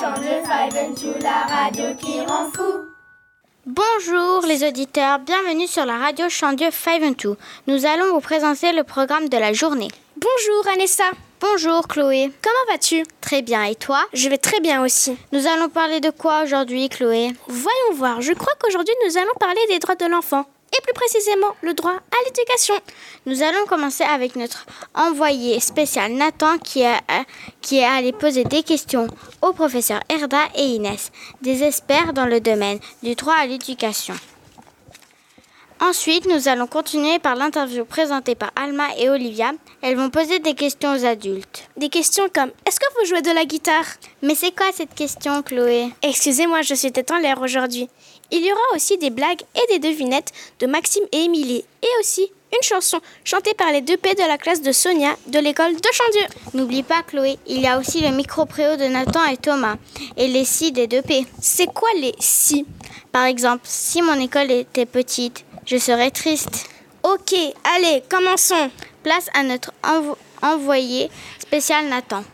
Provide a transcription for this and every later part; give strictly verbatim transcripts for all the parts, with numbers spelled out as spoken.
Chant de Five and Two, la radio qui rend fou. Bonjour les auditeurs, bienvenue sur la radio Chant de Five and Two. Nous allons vous présenter le programme de la journée. Bonjour Anessa. Bonjour Chloé. Comment vas-tu? Très bien, et toi? Je vais très bien aussi. Nous allons parler de quoi aujourd'hui, Chloé? Voyons voir, je crois qu'aujourd'hui nous allons parler des droits de l'enfant. Et plus précisément, le droit à l'éducation. Nous allons commencer avec notre envoyé spécial Nathan qui est, qui est allé poser des questions aux professeurs Erda et Inès, des experts dans le domaine du droit à l'éducation. Ensuite, nous allons continuer par l'interview présentée par Alma et Olivia. Elles vont poser des questions aux adultes. Des questions comme « Est-ce que vous jouez de la guitare ?» Mais c'est quoi cette question, Chloé? Excusez-moi, je suis tête en l'air aujourd'hui. Il y aura aussi des blagues et des devinettes de Maxime et Émilie. Et aussi une chanson chantée par les deux P de la classe de Sonia de l'école de Chandieu. N'oublie pas, Chloé, il y a aussi le micro-préau de Nathan et Thomas. Et les si des deux P. C'est quoi les si? Par exemple, si mon école était petite, je serais triste. Ok, allez, commençons. Place à notre envo- envoyé spécial Nathan.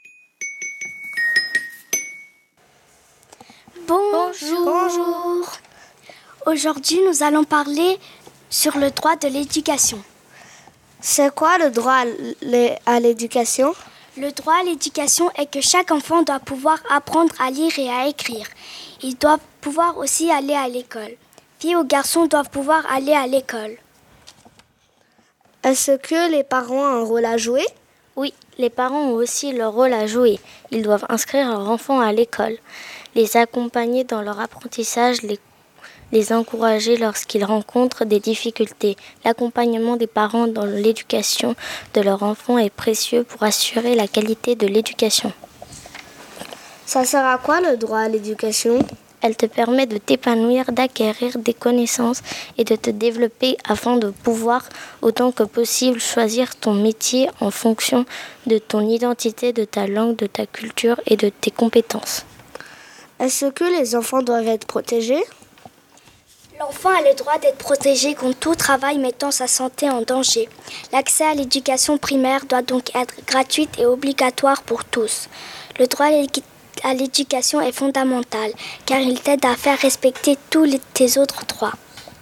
Bonjour. Bonjour. Aujourd'hui, nous allons parler sur le droit de l'éducation. C'est quoi le droit à l'éducation? Le droit à l'éducation est que chaque enfant doit pouvoir apprendre à lire et à écrire. Il doit pouvoir aussi aller à l'école. Filles ou garçons doivent pouvoir aller à l'école. Est-ce que les parents ont un rôle à jouer? Oui, les parents ont aussi leur rôle à jouer. Ils doivent inscrire leurs enfants à l'école, les accompagner dans leur apprentissage, les, les encourager lorsqu'ils rencontrent des difficultés. L'accompagnement des parents dans l'éducation de leurs enfants est précieux pour assurer la qualité de l'éducation. Ça sert à quoi le droit à l'éducation? Elle te permet de t'épanouir, d'acquérir des connaissances et de te développer afin de pouvoir, autant que possible, choisir ton métier en fonction de ton identité, de ta langue, de ta culture et de tes compétences. Est-ce que les enfants doivent être protégés? L'enfant a le droit d'être protégé contre tout travail mettant sa santé en danger. L'accès à l'éducation primaire doit donc être gratuit et obligatoire pour tous. Le droit à l'éducation est fondamental car il t'aide à faire respecter tous les, tes autres droits.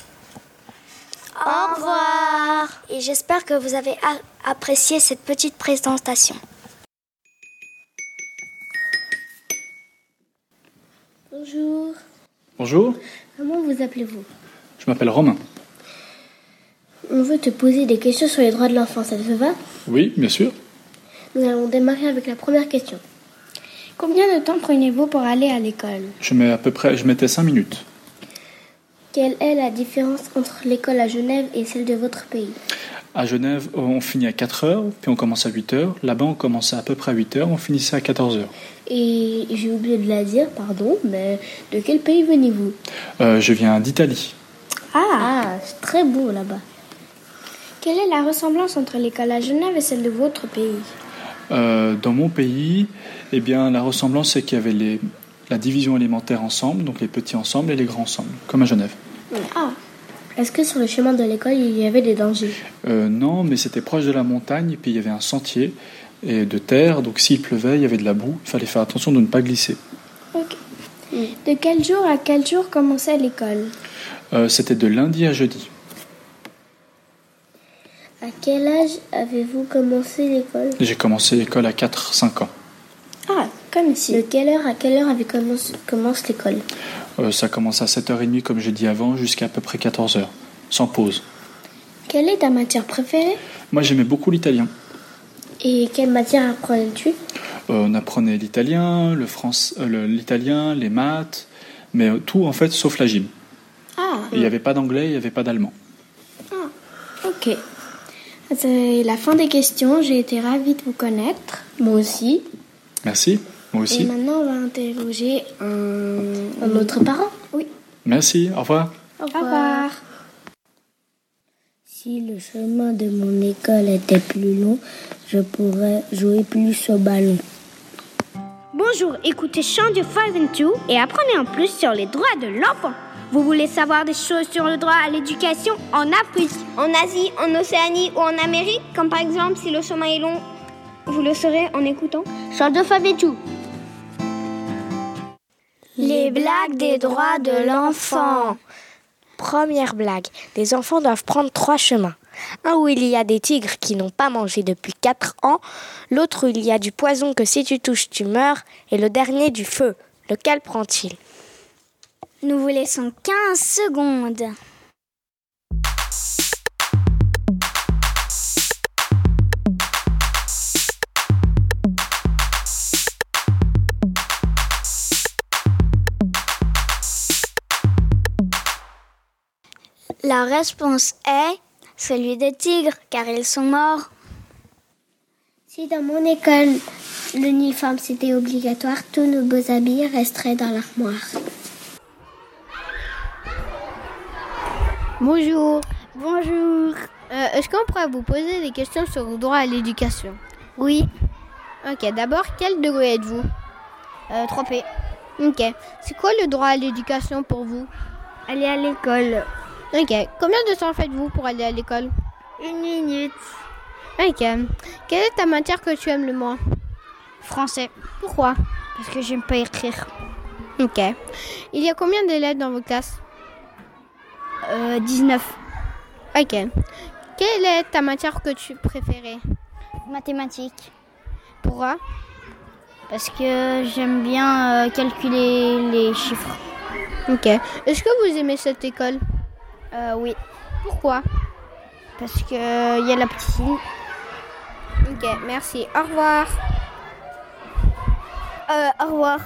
Au revoir. Et j'espère que vous avez a- apprécié cette petite présentation. Bonjour. Bonjour, Comment vous appelez-vous? je m'appelle Romain. On veut te poser des questions sur les droits de l'enfant, ça te va? Oui, bien sûr. Nous allons démarrer avec la première question. Combien de temps prenez-vous pour aller à l'école? Je mets à peu près, je mettais cinq minutes. Quelle est la différence entre l'école à Genève et celle de votre pays? À Genève, on finit à quatre heures, puis on commence à huit heures. Là-bas, on commençait à peu près à huit heures, on finissait à quatorze heures. Et j'ai oublié de la dire, pardon, mais de quel pays venez-vous? Euh, je viens d'Italie. Ah, ah c'est très beau là-bas. Quelle est la ressemblance entre l'école à Genève et celle de votre pays? Euh, dans mon pays, eh bien, la ressemblance, c'est qu'il y avait les, la division élémentaire ensemble, donc les petits ensemble et les grands ensemble, comme à Genève. Ah, est-ce que sur le chemin de l'école, il y avait des dangers? euh, Non, mais c'était proche de la montagne, et puis il y avait un sentier et de terre, donc s'il pleuvait, il y avait de la boue, il fallait faire attention de ne pas glisser. Ok. De quel jour à quel jour commençait l'école? Euh, c'était de lundi à jeudi. À quel âge avez-vous commencé l'école? J'ai commencé l'école à quatre cinq ans. Ah, comme ici. De quelle heure à quelle heure avez commence, commence l'école? Euh, ça commence à sept heures trente, comme j'ai dit avant, jusqu'à à peu près quatorze heures, sans pause. Quelle est ta matière préférée? Moi, j'aimais beaucoup l'italien. Et quelle matière apprenais-tu? Euh, on apprenait l'italien, le France, euh, le, l'italien, les maths, mais euh, tout en fait, sauf la gym. Ah. Il n'y avait pas d'anglais, il n'y avait pas d'allemand. Ah, ok. C'est la fin des questions. J'ai été ravie de vous connaître. Moi aussi. Merci, moi aussi. Et maintenant, on va interroger un, un autre parent. Oui. Merci, au revoir. Au revoir. Au revoir. Si le chemin de mon école était plus long, je pourrais jouer plus au ballon. Bonjour, écoutez Chant de Five and Two et apprenez en plus sur les droits de l'enfant. Vous voulez savoir des choses sur le droit à l'éducation en Afrique, en Asie, en Océanie ou en Amérique, comme par exemple si le chemin est long? Vous le saurez en écoutant Chant de Five and Two. Les blagues des droits de l'enfant. Première blague. Les enfants doivent prendre trois chemins. Un où il y a des tigres qui n'ont pas mangé depuis quatre ans. L'autre où il y a du poison que si tu touches, tu meurs. Et le dernier du feu. Lequel prend-il ? Nous vous laissons quinze secondes. La réponse est celui des tigres, car ils sont morts. Si dans mon école, l'uniforme c'était obligatoire, tous nos beaux habits resteraient dans l'armoire. Bonjour. Bonjour. Euh, est-ce qu'on pourrait vous poser des questions sur le droit à l'éducation ? Oui. Ok, d'abord, quel degré êtes-vous ? Euh, trois P. Ok. C'est quoi le droit à l'éducation pour vous ? Aller à l'école. Ok. Combien de temps faites-vous pour aller à l'école ? Une minute. Ok. Quelle est ta matière que tu aimes le moins ? Français. Pourquoi ? Parce que j'aime pas écrire. Ok. Il y a combien d'élèves dans vos classes ? Euh, dix-neuf. Ok. Quelle est ta matière que tu préférais ? Mathématiques. Pourquoi ? Parce que j'aime bien euh, calculer les chiffres. Ok. Est-ce que vous aimez cette école ? Euh, oui. Pourquoi ? Parce que il y a la piscine. Ok, merci. Au revoir. Euh, au revoir.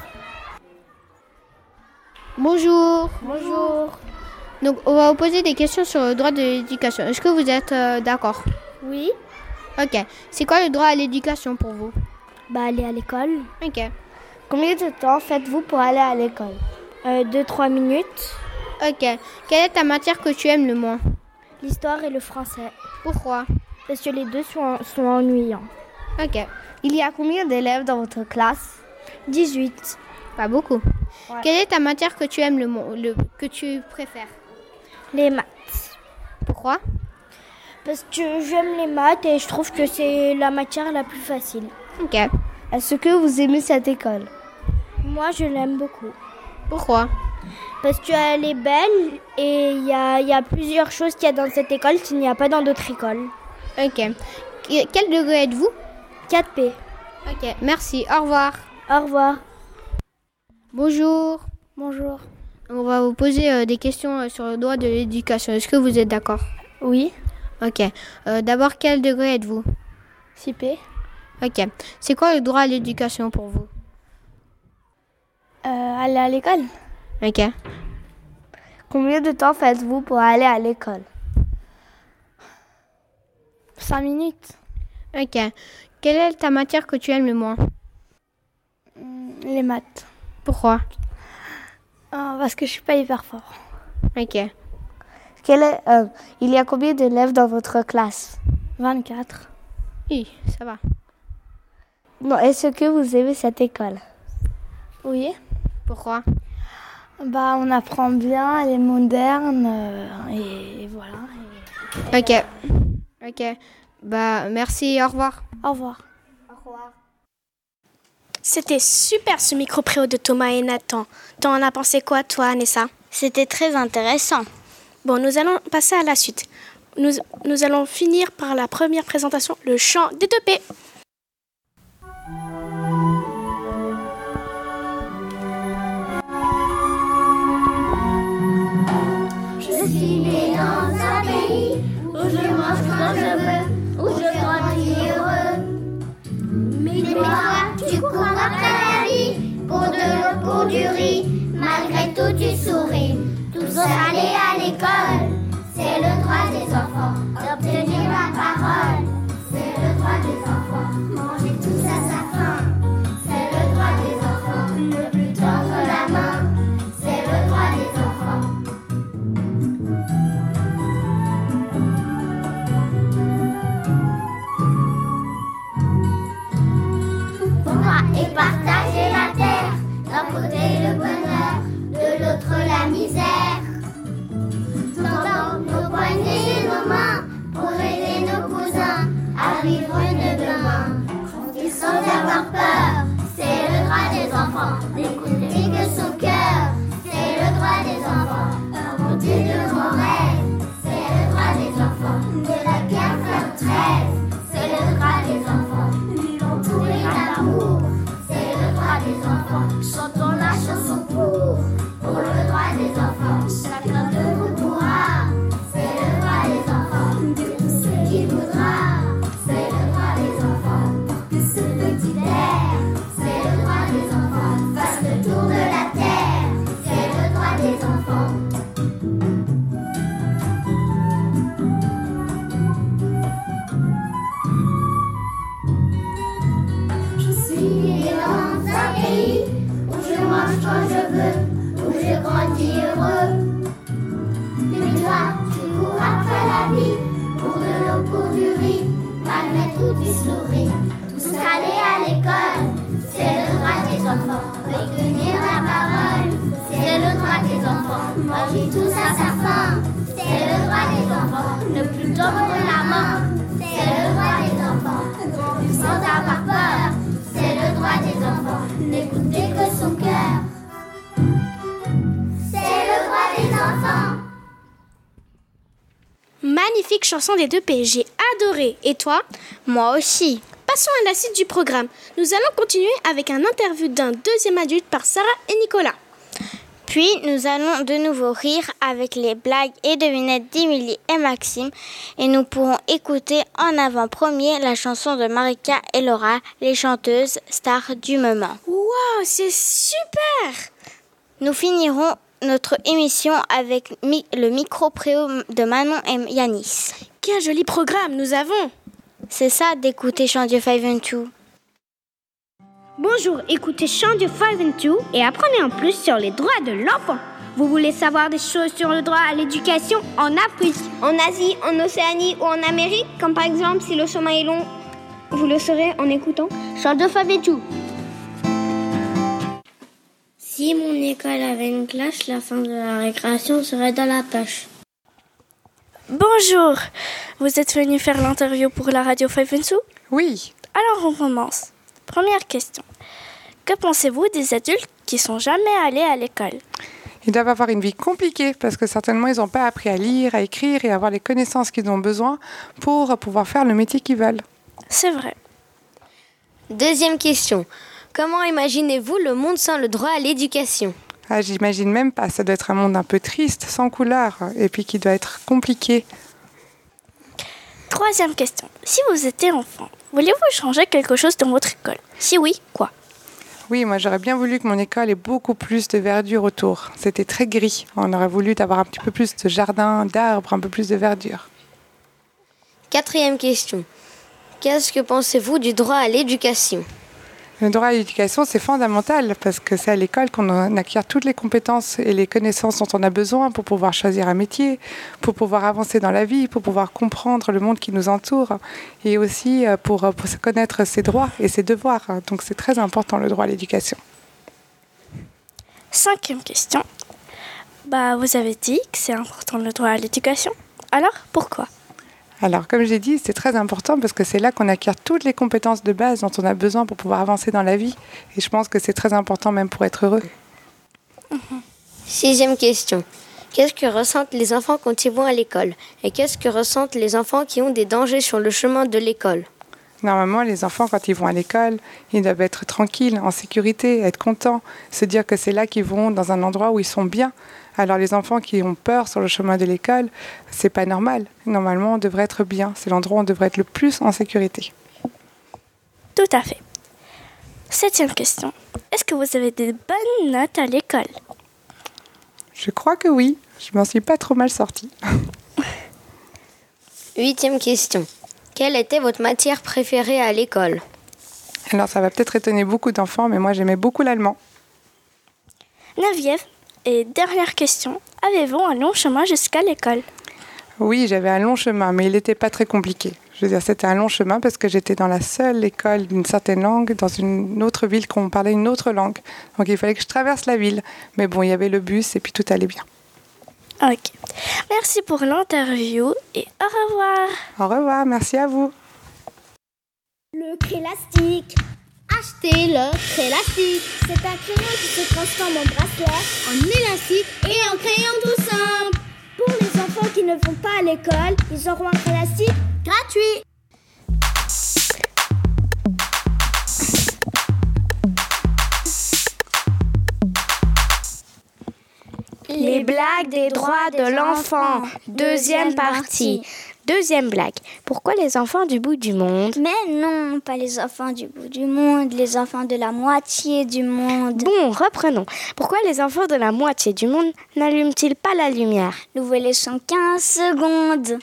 Bonjour. Bonjour. Donc, on va vous poser des questions sur le droit de l'éducation. Est-ce que vous êtes euh, d'accord ? Oui. Ok. C'est quoi le droit à l'éducation pour vous ? Bah, aller à l'école. Ok. Combien de temps faites-vous pour aller à l'école ? Euh, deux, trois minutes. Ok. Quelle est ta matière que tu aimes le moins ? L'histoire et le français. Pourquoi ? Parce que les deux sont, sont ennuyants. Ok. Il y a combien d'élèves dans votre classe ? dix-huit. Pas beaucoup. Ouais. Quelle est ta matière que tu aimes le moins, le, que tu préfères ? Les maths. Pourquoi ? Parce que j'aime les maths et je trouve que c'est la matière la plus facile. Ok. Est-ce que vous aimez cette école ? Moi, je l'aime beaucoup. Pourquoi ? Parce qu'elle est belle et il y a, y a plusieurs choses qu'il y a dans cette école qu'il n'y a pas dans d'autres écoles. Ok. Quel degré êtes-vous ? quatre P. Ok, merci. Au revoir. Au revoir. Bonjour. Bonjour. On va vous poser euh, des questions euh, sur le droit de l'éducation. Est-ce que vous êtes d'accord ? Oui. Ok. Euh, d'abord, quel degré êtes-vous ? six P. Ok. C'est quoi le droit à l'éducation pour vous ? Euh, aller à l'école. Ok. Combien de temps faites-vous pour aller à l'école ? cinq minutes. Ok. Quelle est ta matière que tu aimes le moins ? Les maths. Pourquoi ? Euh, parce que je suis pas hyper fort. Ok. Quel est, euh, il y a combien d'élèves dans votre classe ? vingt-quatre. Oui, ça va. Non, est-ce que vous aimez cette école ? Oui. Pourquoi ? Bah, on apprend bien, elle est moderne euh, et, et voilà. Et, ok. Et... Ok. Bah, merci, au revoir. Au revoir. Au revoir. C'était super ce micro-préau de Thomas et Nathan. T'en as pensé quoi, toi, Anessa ? C'était très intéressant. Bon, nous allons passer à la suite. Nous, nous allons finir par la première présentation, le chant des deux P. Je suis né dans un pays où je mange quand je veux, où je grandis heureux. Mais toi, tu cours après la vie, pour de l'eau, pour du riz. Malgré tout, tu souris. Tous aller à l'école, c'est le droit des enfants d'obtenir la parole. C'est le droit des enfants, manger tous à sa faim. C'est le droit des enfants, ne plus tendre la main. C'est le droit des enfants. Ton droit est partager la terre, d'un côté le bonheur, de l'autre la misère. Tendons nos poignets et nos mains pour aider nos cousins à vivre de demain. Sans avoir peur, c'est le droit des enfants d'écouter que son cœur. enfants. Chantons la chanson pour, pour le droit des enfants. Chacun de vous pourra, c'est le droit des enfants. De tout ce qu'il voudra, c'est le droit des enfants. Pour que ce petit air, c'est le droit des enfants. Fasse le tour de la terre, c'est le droit des enfants. Quand je veux, où je grandis heureux. Mais toi, tu cours après la vie, pour de l'eau, pour du riz, malgré tout tu souris. Tous aller à l'école, c'est le droit des enfants. Retenir la parole, c'est le droit des enfants. Manger tous à sa faim, c'est le droit des enfants. Ne plus tordre la main, c'est le droit des enfants. Grandir sans avoir peur, c'est le droit des enfants. N'écouter que son cœur, c'est le droit des enfants. Magnifique chanson des deux P, j'ai adoré. Et toi? Moi aussi. Passons à la suite du programme. Nous allons continuer avec un interview d'un deuxième adulte par Sarah et Nicolas. Puis nous allons de nouveau rire avec les blagues et devinettes d'Émilie et Maxime. Et nous pourrons écouter en avant-première la chanson de Marika et Laura, les chanteuses stars du moment. Waouh, c'est super! Nous finirons notre émission avec mi- le micro-préau de Manon et Yanis. Quel joli programme nous avons! C'est ça d'écouter Chant Dieu cinq and deux. Bonjour, écoutez Chant Dieu cinq and deux et apprenez en plus sur les droits de l'enfant. Vous voulez savoir des choses sur le droit à l'éducation en Afrique, en Asie, en Océanie ou en Amérique, comme par exemple si le chemin est long, vous le saurez en écoutant Chant Dieu cinq and deux. Si mon école avait une classe, la fin de la récréation serait dans la poche. Bonjour, vous êtes venu faire l'interview pour la radio cinq and deux? Oui. Alors on commence. Première question. Que pensez-vous des adultes qui sont jamais allés à l'école? Ils doivent avoir une vie compliquée parce que certainement ils n'ont pas appris à lire, à écrire et à avoir les connaissances qu'ils ont besoin pour pouvoir faire le métier qu'ils veulent. C'est vrai. Deuxième question. Comment imaginez-vous le monde sans le droit à l'éducation? Ah, j'imagine même pas. Ça doit être un monde un peu triste, sans couleur, et puis qui doit être compliqué. Troisième question. Si vous étiez enfant, vouliez-vous changer quelque chose dans votre école? Si oui, quoi? Oui, moi j'aurais bien voulu que mon école ait beaucoup plus de verdure autour. C'était très gris. On aurait voulu avoir un petit peu plus de jardin, d'arbres, un peu plus de verdure. Quatrième question. Qu'est-ce que pensez-vous du droit à l'éducation? Le droit à l'éducation, c'est fondamental parce que c'est à l'école qu'on acquiert toutes les compétences et les connaissances dont on a besoin pour pouvoir choisir un métier, pour pouvoir avancer dans la vie, pour pouvoir comprendre le monde qui nous entoure et aussi pour, pour connaître ses droits et ses devoirs. Donc c'est très important le droit à l'éducation. Cinquième question. Bah, vous avez dit que c'est important le droit à l'éducation. Alors, pourquoi ? Alors, comme j'ai dit, c'est très important parce que c'est là qu'on acquiert toutes les compétences de base dont on a besoin pour pouvoir avancer dans la vie. Et je pense que c'est très important même pour être heureux. Mmh. Sixième question. Qu'est-ce que ressentent les enfants quand ils vont à l'école? Et qu'est-ce que ressentent les enfants qui ont des dangers sur le chemin de l'école? Normalement, les enfants, quand ils vont à l'école, ils doivent être tranquilles, en sécurité, être contents, se dire que c'est là qu'ils vont dans un endroit où ils sont bien. Alors les enfants qui ont peur sur le chemin de l'école, c'est pas normal. Normalement, on devrait être bien. C'est l'endroit où on devrait être le plus en sécurité. Tout à fait. Septième question. Est-ce que vous avez des bonnes notes à l'école? Je crois que oui. Je m'en suis pas trop mal sortie. Huitième question. Quelle était votre matière préférée à l'école? Alors ça va peut-être étonner beaucoup d'enfants, mais moi j'aimais beaucoup l'allemand. Neuvième et dernière question. Avez-vous un long chemin jusqu'à l'école? Oui, j'avais un long chemin, mais il n'était pas très compliqué. Je veux dire, c'était un long chemin parce que j'étais dans la seule école d'une certaine langue, dans une autre ville qu'on parlait une autre langue. Donc il fallait que je traverse la ville. Mais bon, il y avait le bus et puis tout allait bien. Ok. Merci pour l'interview et au revoir. Au revoir, merci à vous. Le Crélastique. Achetez le Crélastique. C'est un crayon qui se transforme en bracelet, en élastique et en crayon tout simple. Pour les enfants qui ne vont pas à l'école, ils auront un Crélastique gratuit. blague des droits de l'enfant. Deuxième partie. Deuxième blague. Pourquoi les enfants du bout du monde? Mais non, pas les enfants du bout du monde, les enfants de la moitié du monde. Bon, reprenons. Pourquoi les enfants de la moitié du monde n'allument-ils pas la lumière? Nous vous laissons quinze secondes.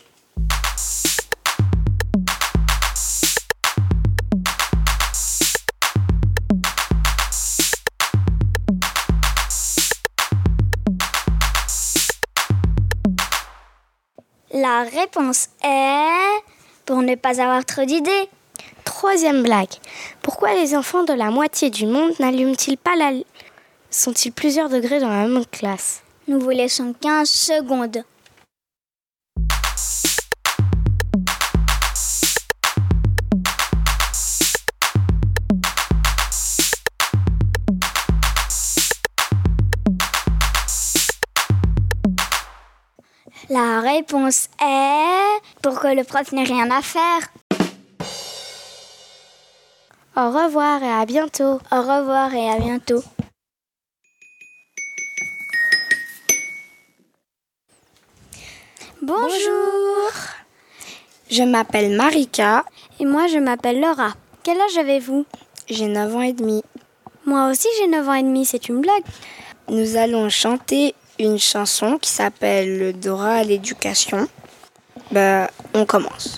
La réponse est pour ne pas avoir trop d'idées. Troisième blague. Pourquoi les enfants de la moitié du monde n'allument-ils pas la... Sont-ils plusieurs degrés dans la même classe? Nous vous laissons quinze secondes. La réponse est pour que le prof n'ait rien à faire. Au revoir et à bientôt. Au revoir et à bientôt. Bonjour. Je m'appelle Marika. Et moi, je m'appelle Laura. Quel âge avez-vous? J'ai neuf ans et demi. Moi aussi, j'ai neuf ans et demi. C'est une blague. Nous allons chanter une chanson qui s'appelle Le droit à l'éducation. Ben, on commence.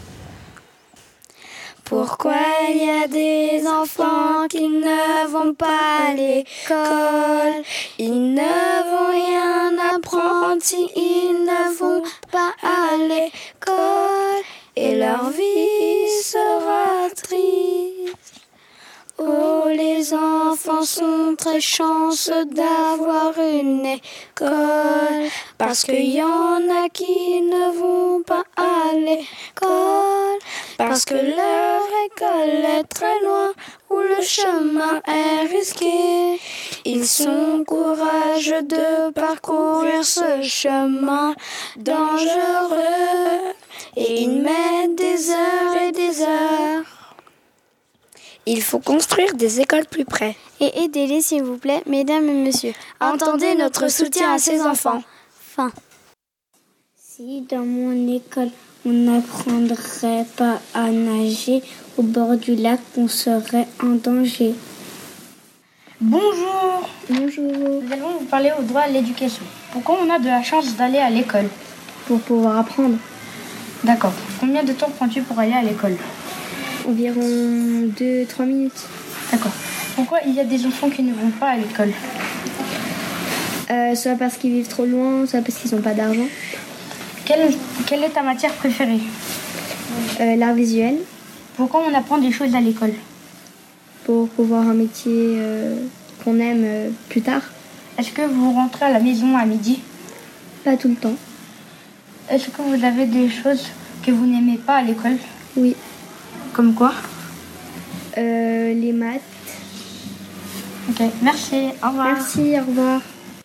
Pourquoi il y a des enfants qui ne vont pas à l'école? Ils ne vont rien apprendre s'ils ne vont pas à l'école. Et leur vie sera triste. Oh, les enfants sont très chanceux d'avoir une école, parce qu'il y en a qui ne vont pas à l'école, parce que leur école est très loin, où le chemin est risqué. Ils sont courageux de parcourir ce chemin dangereux, et ils mettent des heures et des heures. Il faut construire des écoles plus près. Et aidez-les, s'il vous plaît, mesdames et messieurs. Entendez notre soutien à ces enfants. Fin. Si dans mon école, on n'apprendrait pas à nager au bord du lac, on serait en danger. Bonjour. Bonjour. Nous allons vous parler au droit à l'éducation. Pourquoi on a de la chance d'aller à l'école? Pour pouvoir apprendre. D'accord. Combien de temps prends-tu pour aller à l'école? Environ deux à trois minutes. D'accord. Pourquoi il y a des enfants qui ne vont pas à l'école? euh, Soit parce qu'ils vivent trop loin, soit parce qu'ils n'ont pas d'argent. Quelle, quelle est ta matière préférée? euh, L'art visuel. Pourquoi on apprend des choses à l'école? Pour pouvoir un métier euh, qu'on aime euh, plus tard. Est-ce que vous rentrez à la maison à midi? Pas tout le temps. Est-ce que vous avez des choses que vous n'aimez pas à l'école? Oui. Comme quoi? euh, Les maths. Ok, merci. Au revoir. Merci, au revoir.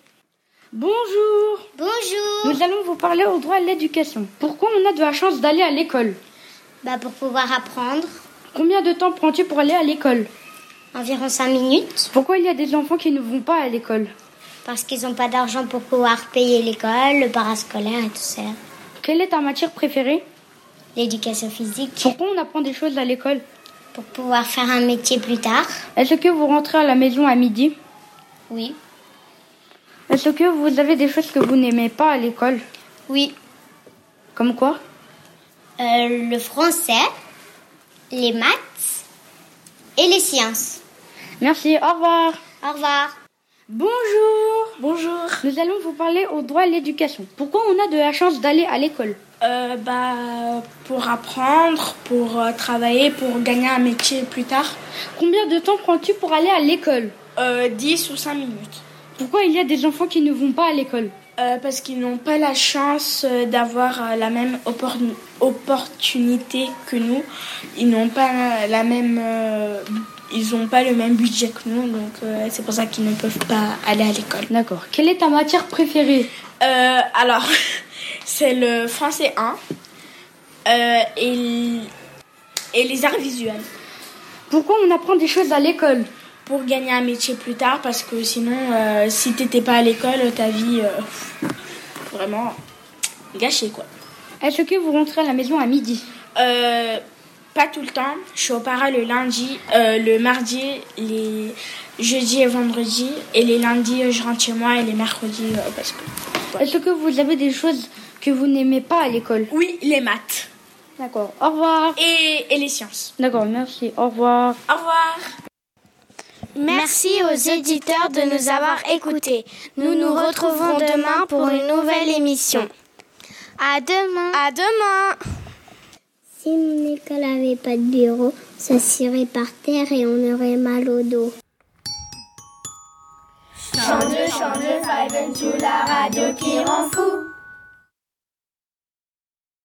Bonjour. Bonjour. Nous allons vous parler au droit à l'éducation. Pourquoi on a de la chance d'aller à l'école? Bah pour pouvoir apprendre. Combien de temps prends-tu pour aller à l'école? Environ cinq minutes. Pourquoi il y a des enfants qui ne vont pas à l'école? Parce qu'ils n'ont pas d'argent pour pouvoir payer l'école, le parascolaire et tout ça. Quelle est ta matière préférée? L'éducation physique. Pourquoi on apprend des choses à l'école? Pour pouvoir faire un métier plus tard. Est-ce que vous rentrez à la maison à midi? Oui. Est-ce que vous avez des choses que vous n'aimez pas à l'école? Oui. Comme quoi? euh, Le français, les maths et les sciences. Merci, au revoir. Au revoir. Bonjour. Bonjour. Nous allons vous parler au droit à l'éducation. Pourquoi on a de la chance d'aller à l'école? Euh, bah, pour apprendre, pour euh, travailler, pour gagner un métier plus tard. Combien de temps prends-tu pour aller à l'école? euh, dix ou cinq minutes. Pourquoi il y a des enfants qui ne vont pas à l'école? euh, Parce qu'ils n'ont pas la chance d'avoir euh, la même oppor- opportunité que nous. Ils n'ont pas la même... Euh, ils n'ont pas le même budget que nous, donc euh, c'est pour ça qu'ils ne peuvent pas aller à l'école. D'accord. Quelle est ta matière préférée? euh, Alors... C'est le français un euh, et, et les arts visuels. Pourquoi on apprend des choses à l'école? Pour gagner un métier plus tard, parce que sinon, euh, si tu n'étais pas à l'école, ta vie, euh, vraiment gâché, quoi. Est-ce que vous rentrez à la maison à midi? euh, Pas tout le temps. Je suis au para le lundi, euh, le mardi, les jeudis et vendredis. Et les lundis, je rentre chez moi et les mercredis, euh, parce que... Ouais. Est-ce que vous avez des choses que vous n'aimez pas à l'école? Oui, les maths. D'accord, au revoir. Et, et les sciences. D'accord, merci, au revoir. Au revoir. Merci aux éditeurs de nous avoir écoutés. Nous nous retrouverons demain pour une nouvelle émission. À demain. À demain. Si mon école n'avait pas de bureau, on s'assirait par terre et on aurait mal au dos. Chant de, chant de, Five and Two, la radio qui rend fou.